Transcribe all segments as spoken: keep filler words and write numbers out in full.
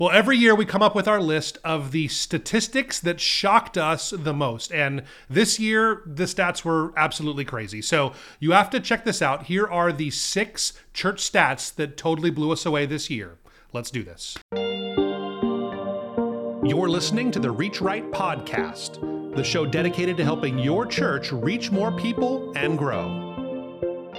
Well, every year we come up with our list of the statistics that shocked us the most. And this year, the stats were absolutely crazy. So you have to check this out. Here are the six church stats that totally blew us away this year. Let's do this. You're listening to the Reach Right podcast, the show dedicated to helping your church reach more people and grow.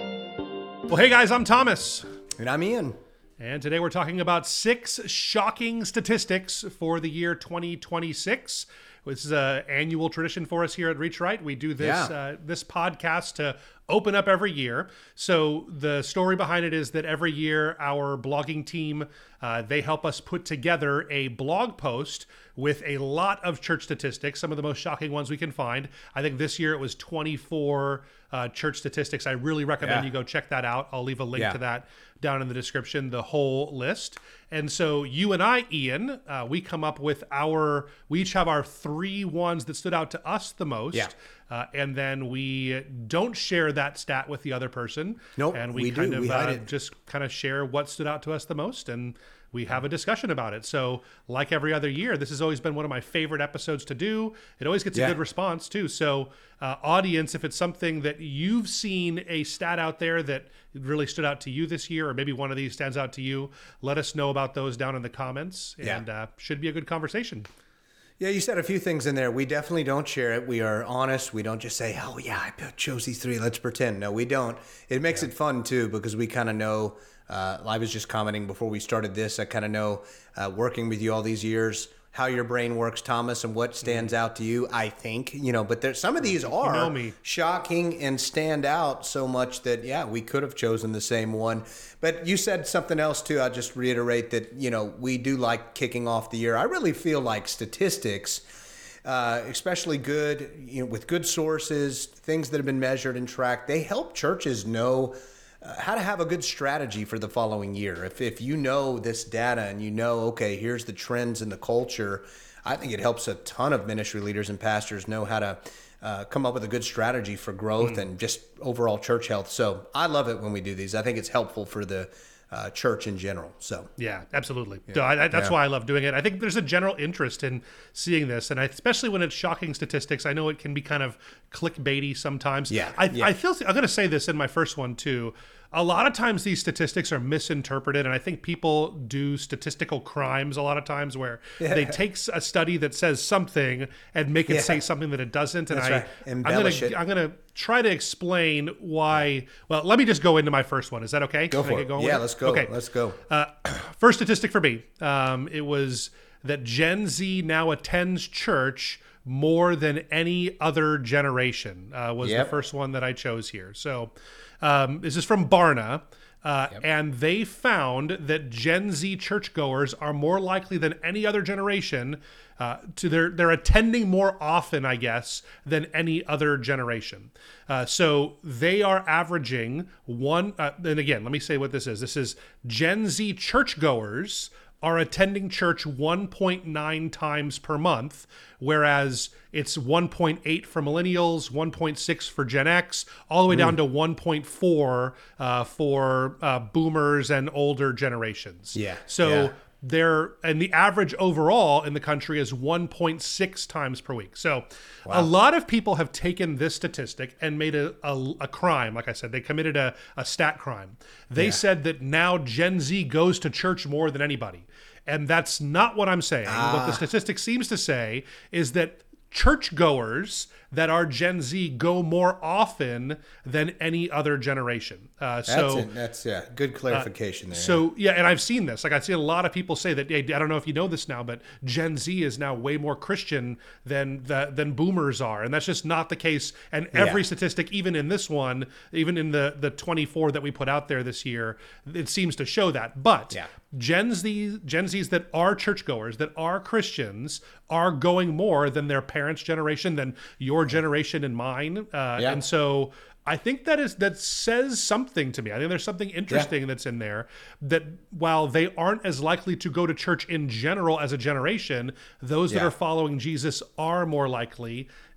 Well, hey guys, I'm Thomas. And I'm Ian. And today we're talking about six shocking statistics for the year twenty twenty-six. This is an annual tradition for us here at Reach Right. We do this Yeah. uh, this podcast to open up every year. So the story behind it is that every year our blogging team, uh, they help us put together a blog post with a lot of church statistics, some of the most shocking ones we can find. I think this year it was twenty-four uh, church statistics. I really recommend Yeah. you go check that out. I'll leave a link Yeah. to that down in the description, the whole list. And so you and I, Ian, uh, we come up with our, we each have our three ones that stood out to us the most. Yeah. Uh, and then we don't share that stat with the other person. Nope, And we, we kind do. of We hide uh, it. just kind of share what stood out to us the most. And we have a discussion about it. So like every other year, this has always been one of my favorite episodes to do. It always gets Yeah. a good response too. So uh, audience, if it's something that you've seen a stat out there that really stood out to you this year, or maybe one of these stands out to you, let us know about those down in the comments. Yeah. And uh, should be a good conversation. Yeah, you said a few things in there. We definitely don't share it. We are honest. We don't just say, oh, yeah, I chose these three. Let's pretend. No, we don't. It makes it fun, too, because we kind of know. Uh, I was just commenting before we started this. I kind of know, uh, working with you all these years, how your brain works, Thomas, and what stands out to you, I think. You know, but there, some of these are know me. shocking and stand out so much that, yeah, we could have chosen the same one. But you said something else, too. I'll just reiterate that, you know, we do like kicking off the year. I really feel like statistics, uh, especially good, you know, with good sources, things that have been measured and tracked, they help churches know uh, how to have a good strategy for the following year. If if you know this data and you know, okay, here's the trends in the culture, I think it helps a ton of ministry leaders and pastors know how to uh, come up with a good strategy for growth mm. and just overall church health. So I love it when we do these. I think it's helpful for the uh, church in general. So yeah, absolutely. Yeah. So I, I, that's yeah. why I love doing it. I think there's a general interest in seeing this, and I, especially when it's shocking statistics. I know it can be kind of clickbaity sometimes. Yeah, I, yeah. I feel I'm going to say this in my first one too. A lot of times these statistics are misinterpreted, and I think people do statistical crimes a lot of times where Yeah. they take a study that says something and make it Yeah. say something that it doesn't. And That's I, right. I'm Embellish gonna, it. I'm gonna try to explain why. Well, let me just go into my first one. Is that okay? Go Can I for get it. going Yeah, with let's go. Okay. Let's go. Uh, first statistic for me, um, it was that Gen Z now attends church more than any other generation, uh, was Yep. the first one that I chose here. So um, this is from Barna. Uh, Yep. And they found that Gen Z churchgoers are more likely than any other generation uh, to their they're attending more often, I guess, than any other generation. Uh, so they are averaging one. Uh, and again, let me say what this is. This is Gen Z churchgoers are attending church one point nine times per month, whereas it's one point eight for millennials, one point six for Gen X, all the way down to one point four uh, for uh, boomers and older generations. Yeah, So yeah. they're, and the average overall in the country is one point six times per week. So a lot of people have taken this statistic and made a, a, a crime. Like I said, they committed a, a stat crime. They Yeah. said that now Gen Z goes to church more than anybody. And that's not what I'm saying. What the statistic seems to say is that churchgoers that are Gen Z go more often than any other generation. Uh, That's so it. That's yeah, good clarification there. so yeah, and I've seen this. Like I've seen a lot of people say that. Hey, I don't know if you know this now, but Gen Z is now way more Christian than the, than Boomers are, and that's just not the case. And every Yeah. statistic, even in this one, even in the the twenty-four that we put out there this year, it seems to show that. But Yeah. Gen Z, Gen Zs that are churchgoers, that are Christians, are going more than their parents' generation, than your generation and mine. Uh, Yeah. And so I think that is that says something to me. I think there's something interesting that's in there, that while they aren't as likely to go to church in general as a generation, those that Yeah. are following Jesus are more likely.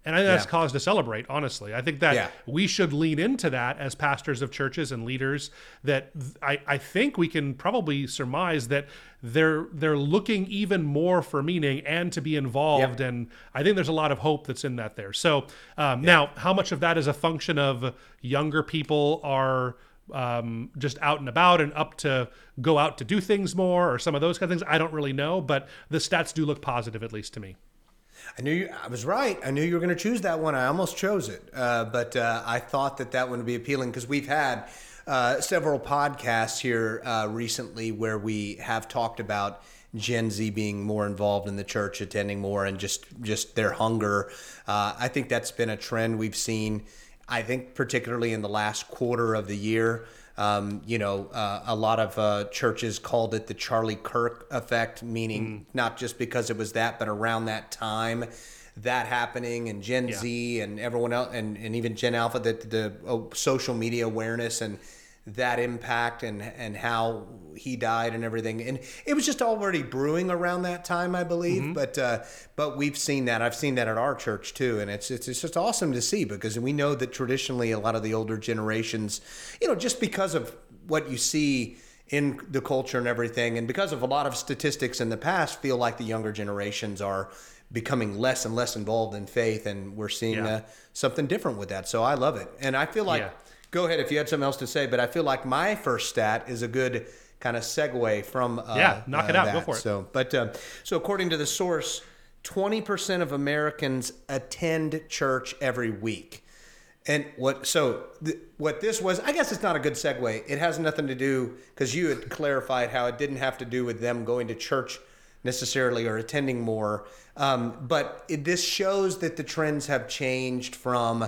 And I think that's Yeah. cause to celebrate, honestly. I think that Yeah. we should lean into that as pastors of churches and leaders, that th- I, I think we can probably surmise that they're they're looking even more for meaning and to be involved. Yeah. And I think there's a lot of hope that's in that there. So um, now, how much of that is a function of younger people are um, just out and about and up to go out to do things more, or some of those kind of things? I don't really know, but the stats do look positive, at least to me. I knew you, I was right. I knew you were going to choose that one. I almost chose it, uh, but uh, I thought that that one would be appealing because we've had uh, several podcasts here uh, recently where we have talked about Gen Z being more involved in the church, attending more, and just just their hunger. Uh, I think that's been a trend we've seen. I think particularly in the last quarter of the year. Um, you know, uh, a lot of uh, churches called it the Charlie Kirk effect, meaning mm. not just because it was that, but around that time, that happening, and Gen yeah. Z and everyone else, and, and even Gen Alpha, that the oh, social media awareness and that impact, and and how he died and everything, and it was just already brewing around that time, I believe. Mm-hmm. But uh, but we've seen that. I've seen that at our church too, and it's it's it's just awesome to see, because we know that traditionally a lot of the older generations, you know, just because of what you see in the culture and everything, and because of a lot of statistics in the past, feel like the younger generations are becoming less and less involved in faith, and we're seeing yeah. uh, something different with that. So I love it, and I feel like. Yeah. Go ahead if you had something else to say, but I feel like my first stat is a good kind of segue from uh, yeah, knock uh, it out. that. Go for it. So, but uh, so according to the source, twenty percent of Americans attend church every week. And what so th- what this was, I guess it's not a good segue. It has nothing to do, because you had clarified how it didn't have to do with them going to church necessarily or attending more. Um, but it, this shows that the trends have changed from.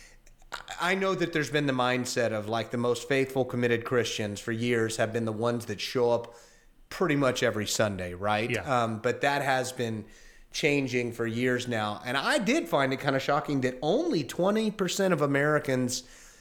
I know that there's been the mindset of like the most faithful, committed Christians for years have been the ones that show up pretty much every Sunday, right? Yeah. Um, but that has been changing for years now. And I did find it kind of shocking that only twenty percent of Americans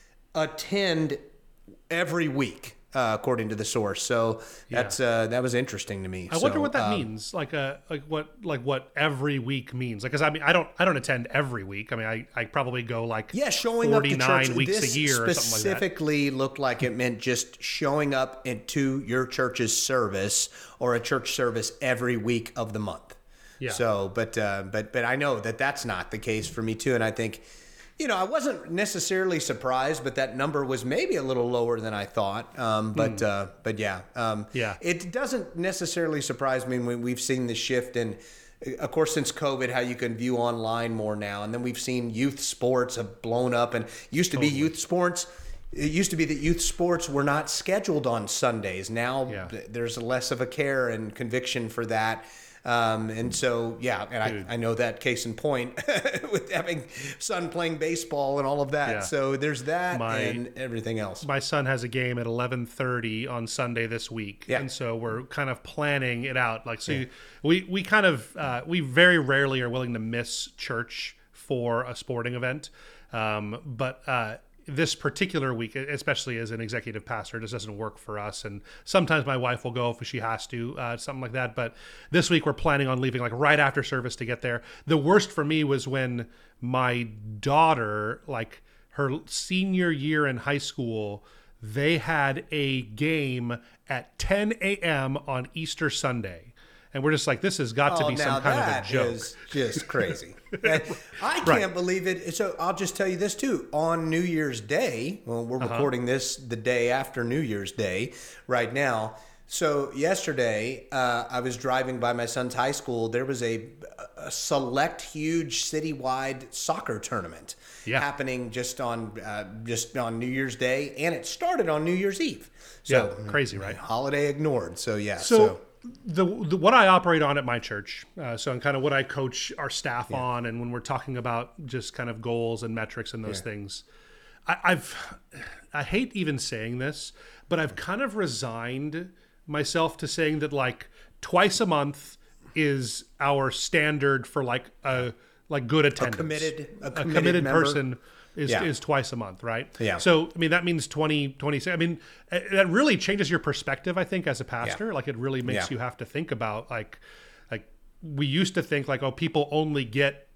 attend every week. Uh, according to the source, so that's yeah. uh, that was interesting to me. I so, wonder what that um, means, like uh, like what like what every week means. Like, because I mean, I don't I don't attend every week. I mean, I, I probably go like yeah, showing forty-nine up to church. weeks this a year or something like that. Specifically, looked like it meant just showing up into your church's service or a church service every week of the month. Yeah. So, but uh, but but I know that that's not the case for me too, and I think. You know, I wasn't necessarily surprised, but that number was maybe a little lower than I thought. Um, but mm. uh, but yeah, um, yeah, it doesn't necessarily surprise me when we've seen the shift in, of course, since COVID, how you can view online more now, and then we've seen youth sports have blown up, and used to totally. be youth sports. It used to be that youth sports were not scheduled on Sundays. Now yeah. there's less of a care and conviction for that. Um, and so, yeah, and I, I know that case in point with having son playing baseball and all of that. Yeah. So there's that my, and everything else. My son has a game at eleven thirty on Sunday this week. Yeah. And so we're kind of planning it out. Like, so yeah. we, we kind of, uh, we very rarely are willing to miss church for a sporting event. Um, but, uh, this particular week, especially as an executive pastor, just doesn't work for us. And sometimes my wife will go if she has to, uh, something like that. But this week we're planning on leaving like right after service to get there. The worst for me was when my daughter, like her senior year in high school, they had a game at ten a.m. on Easter Sunday. And we're just like, this has got to oh, be some kind of a joke. Is just crazy. I can't right. believe it. So I'll just tell you this too. On New Year's Day, well, we're uh-huh. recording this the day after New Year's Day right now. So yesterday, uh, I was driving by my son's high school. There was a, a select, huge citywide soccer tournament yeah. happening just on uh, just on New Year's Day, and it started on New Year's Eve. So yeah, crazy, right? Holiday ignored. So yeah. So, so. The, the what I operate on at my church, uh, so I'm kind of what I coach our staff yeah. on, and when we're talking about just kind of goals and metrics and those yeah. things, I, I've I hate even saying this, but I've kind of resigned myself to saying that like twice a month is our standard for like a like good attendance. A committed, a committed, a committed member. person is yeah. is twice a month, right? Yeah. So, I mean, that means twenty, twenty-six. I mean, that really changes your perspective, I think, as a pastor. Yeah. Like, it really makes yeah. you have to think about, like, like we used to think, like, oh, people only get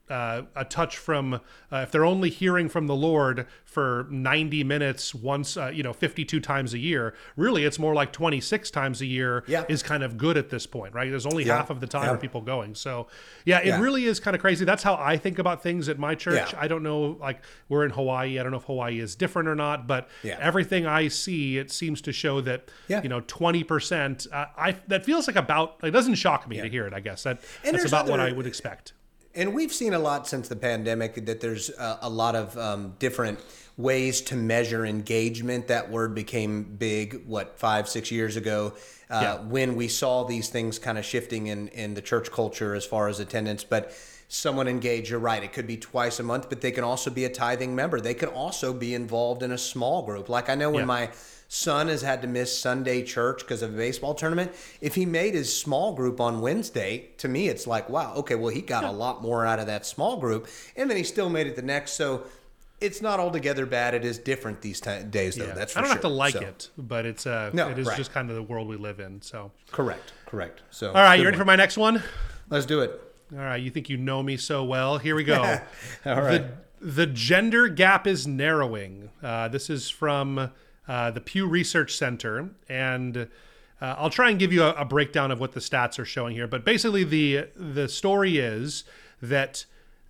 uh, a touch from, uh, if they're only hearing from the Lord for ninety minutes once, uh, you know, fifty-two times a year, really it's more like twenty-six times a year yeah. is kind of good at this point, right? There's only yeah. half of the time yeah. are people going. So yeah, it yeah. really is kind of crazy. That's how I think about things at my church. Yeah. I don't know, like we're in Hawaii. I don't know if Hawaii is different or not, but yeah. everything I see, it seems to show that, yeah. you know, twenty percent, uh, I, that feels like about, it doesn't shock me yeah. to hear it, I guess. That, that's about other, what I would expect. And we've seen a lot since the pandemic that there's a, a lot of um, different ways to measure engagement. That word became big, what, five, six years ago, uh, yeah. when we saw these things kind of shifting in, in the church culture as far as attendance. But someone engaged, you're right, it could be twice a month, but they can also be a tithing member. They can also be involved in a small group. Like I know when yeah. my son has had to miss Sunday church because of a baseball tournament, if he made his small group on Wednesday, to me it's like, wow, okay, well he got yeah. a lot more out of that small group, and then he still made it the next. So it's not altogether bad. It is different these t- days though. Yeah. That's for I don't sure. have to like so. it, but it's uh no, it is right. just kind of the world we live in. So correct, correct. So all right, you ready one. for my next one? Let's do it. All right, you think you know me so well. Here we go. All right. The, the gender gap is narrowing. Uh, this is from uh, the Pew Research Center, and uh, I'll try and give you a, a breakdown of what the stats are showing here. But basically, the the story is that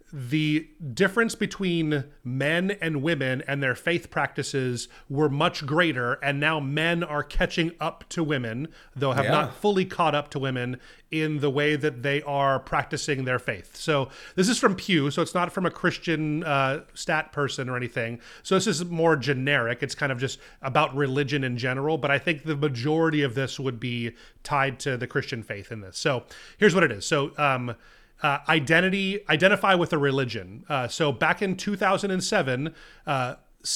the difference between men and women and their faith practices were much greater, and now men are catching up to women, though have yeah. not fully caught up to women in the way that they are practicing their faith. So this is from Pew, so it's not from a Christian uh, stat person or anything. So this is more generic. It's kind of just about religion in general, but I think the majority of this would be tied to the Christian faith in this. So here's what it is. So um, Uh, identity, identify with a religion. Uh, so back in two thousand seven, uh,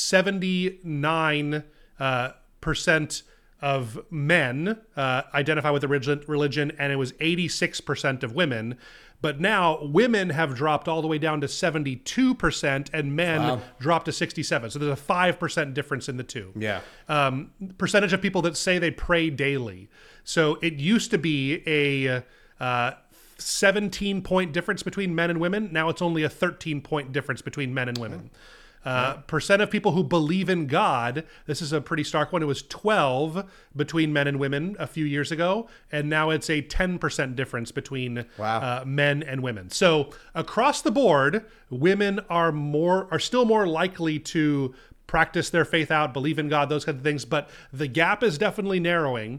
seventy-nine uh, percent of men uh, identify with a religion, and it was eighty-six percent of women. But now women have dropped all the way down to seventy-two percent, and men wow. dropped to sixty-seven. So there's a five percent difference in the two. Yeah. Um, percentage of people that say they pray daily. So it used to be a uh, seventeen point difference between men and women. Now it's only a thirteen point difference between men and women. Uh, percent of people who believe in God, this is a pretty stark one. It was twelve between men and women a few years ago, and now it's a ten percent difference between wow. uh, men and women. So across the board, women are more are still more likely to practice their faith out, believe in God, those kinds of things, but the gap is definitely narrowing.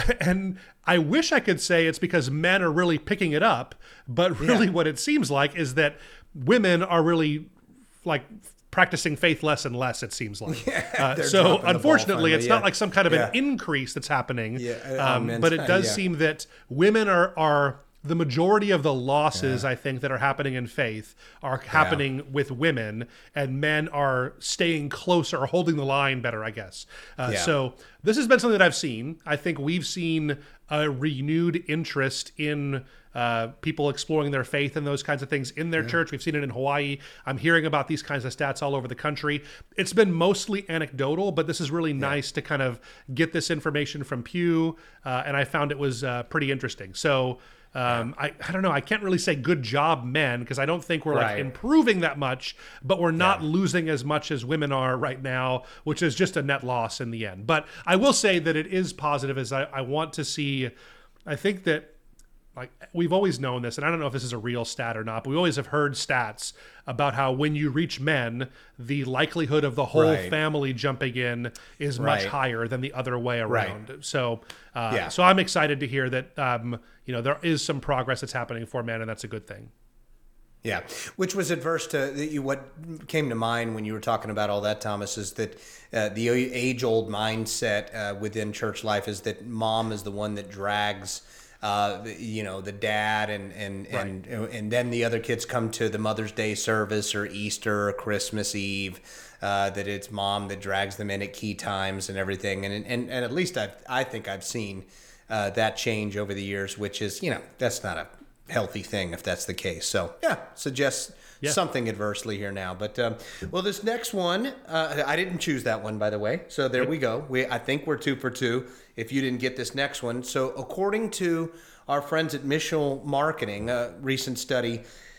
And I wish I could say it's because men are really picking it up, but really yeah. what it seems like is that women are really like practicing faith less and less, it seems like. Yeah, uh, so unfortunately, it's yeah. not like some kind of yeah. an increase that's happening, yeah, um, but it does yeah. seem that women are are the majority of the losses, yeah. I think, that are happening in faith are happening yeah. with women, and men are staying closer or holding the line better, I guess. Uh, yeah. So this has been something that I've seen. I think we've seen a renewed interest in uh, people exploring their faith and those kinds of things in their yeah. church. We've seen it in Hawaii. I'm hearing about these kinds of stats all over the country. It's been mostly anecdotal, but this is really yeah. nice to kind of get this information from Pew, uh, and I found it was uh, pretty interesting. So Um, I, I don't know. I can't really say good job, men, because I don't think we're right. like improving that much, but we're not yeah. losing as much as women are right now, which is just a net loss in the end. But I will say that it is positive as I, I want to see, I think that like we've always known this, and I don't know if this is a real stat or not, but we always have heard stats about how when you reach men, the likelihood of the whole right. family jumping in is right. much higher than the other way around. Right. So, uh, yeah. so I'm excited to hear that, um, you know, there is some progress that's happening for men, and that's a good thing. Yeah, which was adverse to you. What came to mind when you were talking about all that, Thomas, is that uh, the age-old mindset uh, within church life is that mom is the one that drags Uh, you know, the dad and and, right. and and then the other kids come to the Mother's Day service or Easter or Christmas Eve, uh, that it's mom that drags them in at key times and everything. And and, and at least I I think I've seen uh, that change over the years, which is, you know, that's not a healthy thing if that's the case. So, yeah, suggests yeah. something adversely here now. But, um, well, this next one, uh, I didn't choose that one, by the way. So there we go. We I think we're two for two if you didn't get this next one. So according to our friends at Missional Marketing, a recent study,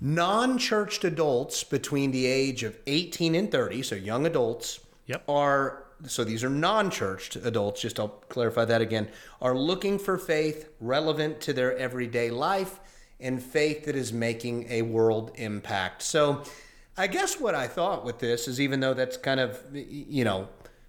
Non-churched adults between the age of eighteen and thirty, so young adults, Yep. are, so these are non-churched adults, just I'll clarify that again, are looking for faith relevant to their everyday life and faith that is making a world impact. So I guess what I thought with this is, even though that's kind of, you know,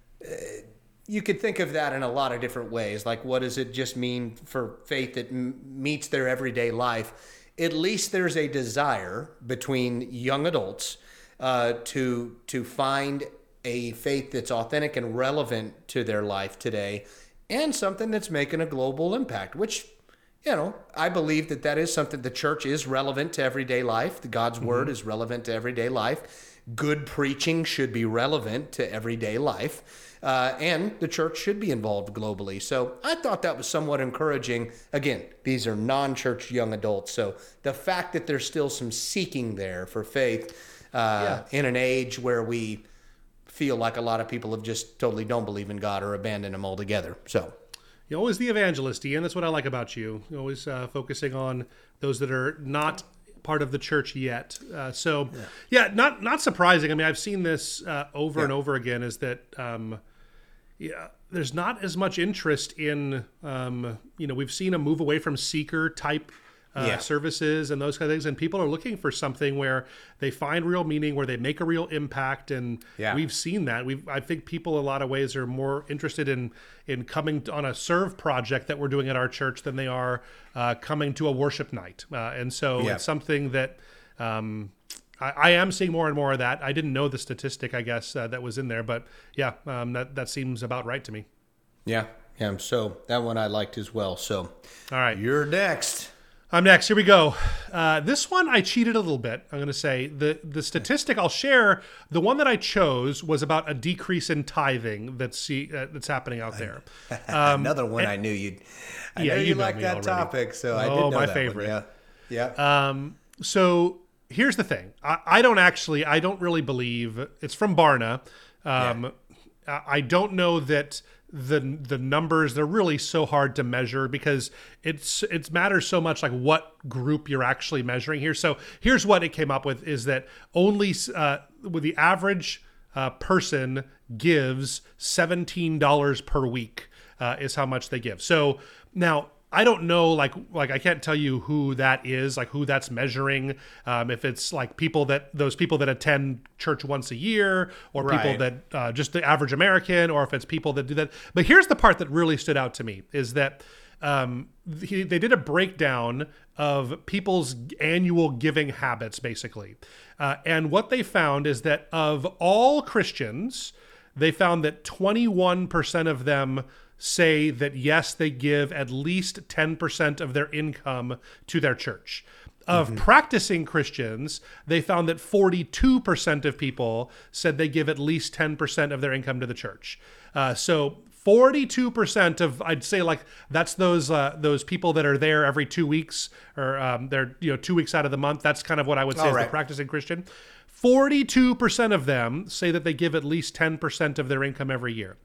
you could think of that in a lot of different ways. Like, what does it just mean for faith that m- meets their everyday life? At least there's a desire between young adults uh, to to find a faith that's authentic and relevant to their life today, and something that's making a global impact, which, you know, I believe that that is something. The church is relevant to everyday life. The God's mm-hmm. word is relevant to everyday life. Good preaching should be relevant to everyday life. Uh, and the church should be involved globally. So I thought that was somewhat encouraging. Again, these are non-church young adults. So the fact that there's still some seeking there for faith uh, yeah. in an age where we feel like a lot of people have just totally don't believe in God or abandoned him altogether. So you're always the evangelist, Ian. That's what I like about you. You're always uh, focusing on those that are not part of the church yet. Uh, so yeah. yeah, not not surprising. I mean, I've seen this uh, over yeah. and over again, is that um, yeah, there's not as much interest in, um, you know, we've seen a move away from seeker type uh, yeah. services and those kind of things. And people are looking for something where they find real meaning, where they make a real impact. And yeah. we've seen that. We've, I think people, a lot of ways, are more interested in, in coming on a serve project that we're doing at our church than they are uh, coming to a worship night. Uh, and so yeah. it's something that, um, I, I am seeing more and more of that. I didn't know the statistic, I guess, uh, that was in there, but yeah, um, that, that seems about right to me. Yeah. Yeah. So that one I liked as well. So, all right, you're next. I'm next. Here we go. Uh, this one I cheated a little bit. I'm going to say the, the statistic I'll share. The one that I chose was about a decrease in tithing that's see, uh, that's happening out there. Um, Another one and, I knew you'd, I yeah, know you, you like that already. Topic. So I did oh, know my that favorite. One. Yeah. Yeah. Um, so, here's the thing. I, I don't actually, I don't really believe, it's from Barna. Um, yeah. I don't know that the the numbers, they're really so hard to measure because it's it matters so much like what group you're actually measuring here. So here's what it came up with, is that only uh, with the average uh, person gives seventeen dollars per week uh, is how much they give. So now, I don't know, like, like I can't tell you who that is, like who that's measuring. Um, if it's like people that, those people that attend church once a year, or right. people that uh, just the average American, or if it's people that do that. But here's the part that really stood out to me, is that um, he, they did a breakdown of people's annual giving habits, basically. Uh, and what they found is that of all Christians, they found that twenty-one percent of them say that, yes, they give at least ten percent of their income to their church. Of mm-hmm. practicing Christians, they found that forty-two percent of people said they give at least ten percent of their income to the church. Uh, so forty-two percent of, I'd say, like, that's those uh, those people that are there every two weeks, or um, they're, you know, two weeks out of the month. That's kind of what I would say All is right. the practicing Christian. forty-two percent of them say that they give at least ten percent of their income every year.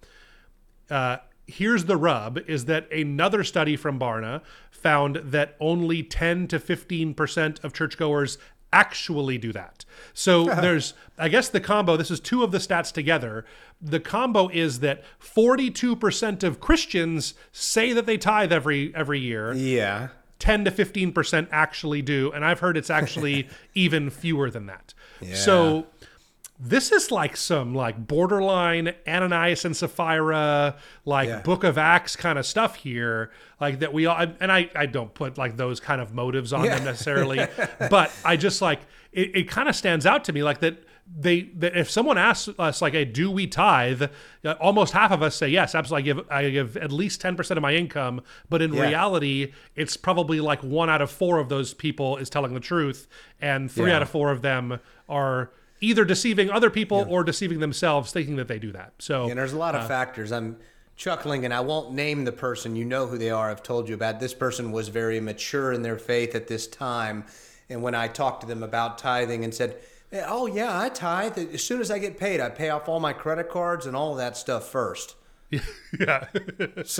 Uh, Here's the rub, is that another study from Barna found that only ten to fifteen percent of churchgoers actually do that. So there's, I guess the combo, this is two of the stats together. The combo is that forty-two percent of Christians say that they tithe every every year. Yeah. ten to fifteen percent actually do. And I've heard it's actually even fewer than that. Yeah. So this is like some like borderline Ananias and Sapphira, like yeah. Book of Acts kind of stuff here, like that we all, and I, I don't put like those kind of motives on yeah. them necessarily, but I just like, it, it kind of stands out to me like that they, that if someone asks us like, hey, do we tithe? Uh, almost half of us say yes, absolutely. I give, I give at least ten percent of my income, but in yeah. reality, it's probably like one out of four of those people is telling the truth, and three yeah. out of four of them are either deceiving other people yeah. or deceiving themselves, thinking that they do that. So, and there's a lot of uh, factors. I'm chuckling, and I won't name the person. You know who they are. I've told you about. This person was very mature in their faith at this time. And when I talked to them about tithing and said, oh, yeah, I tithe. As soon as I get paid, I pay off all my credit cards and all of that stuff first. Yeah. So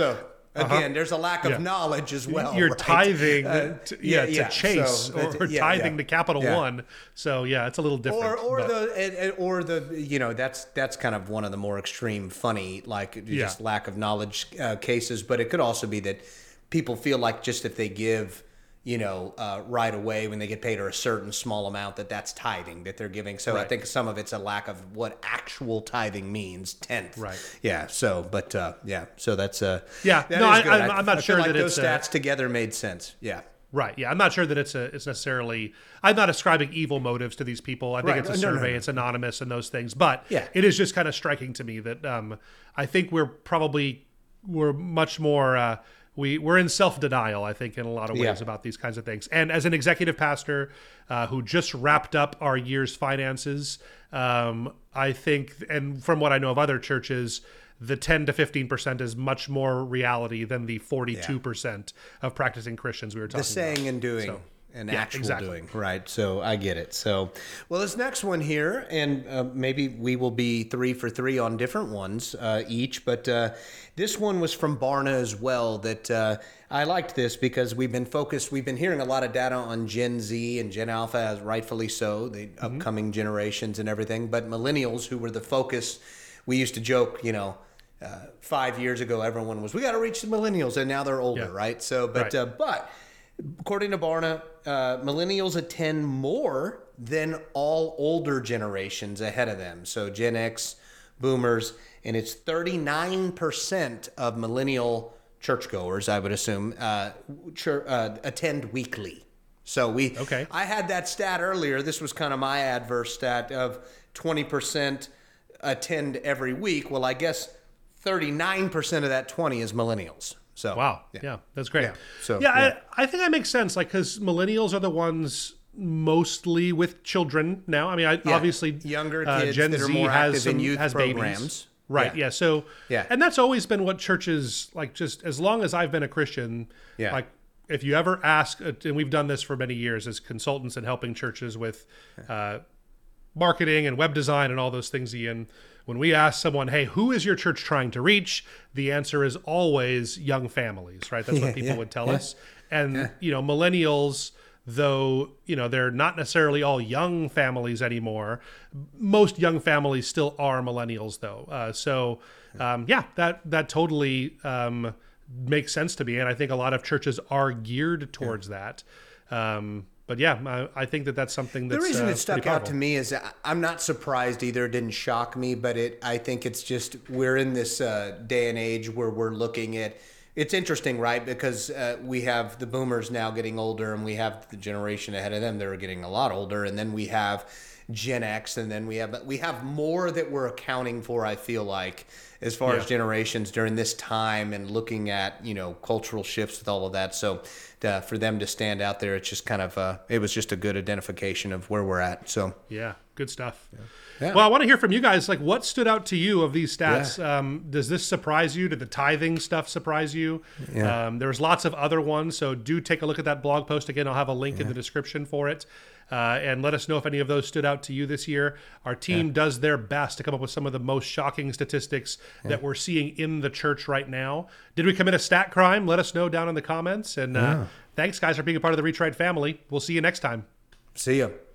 Again, Uh-huh. there's a lack of Yeah. knowledge as well. You're right? tithing, Uh, to, yeah, to yeah, Chase so, or, uh, yeah, tithing yeah. to Capital Yeah. One. So yeah, it's a little different. Or, or but- the, and- and- or the, you know, that's that's kind of one of the more extreme, funny, like just Yeah. lack of knowledge uh, cases. But it could also be that people feel like just if they give, you know, uh, right away when they get paid or a certain small amount, that that's tithing that they're giving. So I Right. think some of it's a lack of what actual tithing means, tenth. Right. Yeah. So, but uh, yeah. So that's uh. Yeah, that no, is I- good. I'm- I'm not I sure feel like that those it's, uh, stats together made sense. Yeah. Right. Yeah. I'm not sure that it's a it's necessarily. I'm not ascribing evil motives to these people. I think Right. it's a No, no, survey. no. It's anonymous and those things. But Yeah. it is just kind of striking to me that um, I think we're probably we're much more. Uh, we we're in self denial. I think in a lot of ways Yeah. about these kinds of things. And as an executive pastor uh, who just wrapped up our year's finances, um, I think, and from what I know of other churches, the ten to fifteen percent is much more reality than the forty-two percent of practicing Christians we were talking The saying about. and doing So, and yeah, actual exactly. doing, right? So I get it. So, well, this next one here, and uh, maybe we will be three for three on different ones uh, each, but uh, this one was from Barna as well. That uh, I liked this because we've been focused. We've been hearing a lot of data on Gen Z and Gen Alpha, as rightfully so, the Mm-hmm. upcoming generations and everything. But millennials, who were the focus, we used to joke, you know. Uh, five years ago, everyone was, we got to reach the millennials, and now they're older, Yeah. right? So, but Right. uh, but according to Barna, uh, millennials attend more than all older generations ahead of them. So Gen X, Boomers, and it's thirty-nine percent of millennial churchgoers, I would assume, uh, chur- uh, attend weekly. So we, Okay. I had that stat earlier. This was kind of my adverse stat of twenty percent attend every week. Well, I guess thirty-nine percent of that twenty is millennials. So Wow. Yeah, that's great. Yeah. So, yeah, yeah. I, I think that makes sense. Like, because millennials are the ones mostly with children now. I mean, I, Yeah. obviously, Younger uh, kids Gen that are Z more has active some in youth has programs. babies. Right. Yeah. Yeah. So, Yeah. and that's always been what churches like. Just as long as I've been a Christian, Yeah. like. If you ever ask, uh, and we've done this for many years as consultants and helping churches with uh, marketing and web design and all those things, Ian, when we ask someone, hey, who is your church trying to reach? The answer is always young families, right? That's Yeah, what people yeah, would tell yeah. us. And, you know, millennials, though, you know, they're not necessarily all young families anymore. Most young families still are millennials, though. Uh, so, um, yeah, that, that totally um, makes sense to me. And I think a lot of churches are geared towards that. Um, but yeah, I, I think that that's something that's The reason uh, it stuck pretty out powerful. to me is I- I'm not surprised either. It didn't shock me, but it. I think it's just we're in this uh, day and age where we're looking at. It's interesting, right? Because uh, we have the boomers now getting older, and we have the generation ahead of them that are getting a lot older, and then we have Gen X, and then we have we have more that we're accounting for. I feel like as far Yeah. as generations during this time and looking at you know cultural shifts with all of that. So uh, for them to stand out there, it's just kind of uh, it was just a good identification of where we're at. So. Yeah, good stuff. Yeah. Well, I want to hear from you guys. Like, what stood out to you of these stats? Um, does this surprise you? Did the tithing stuff surprise you? Yeah. Um, there's lots of other ones, so do take a look at that blog post. Again, I'll have a link in the description for it. Uh, and let us know if any of those stood out to you this year. Our team does their best to come up with some of the most shocking statistics that we're seeing in the church right now. Did we commit a stat crime? Let us know down in the comments. And uh, thanks, guys, for being a part of the Reach Right family. We'll see you next time. See ya.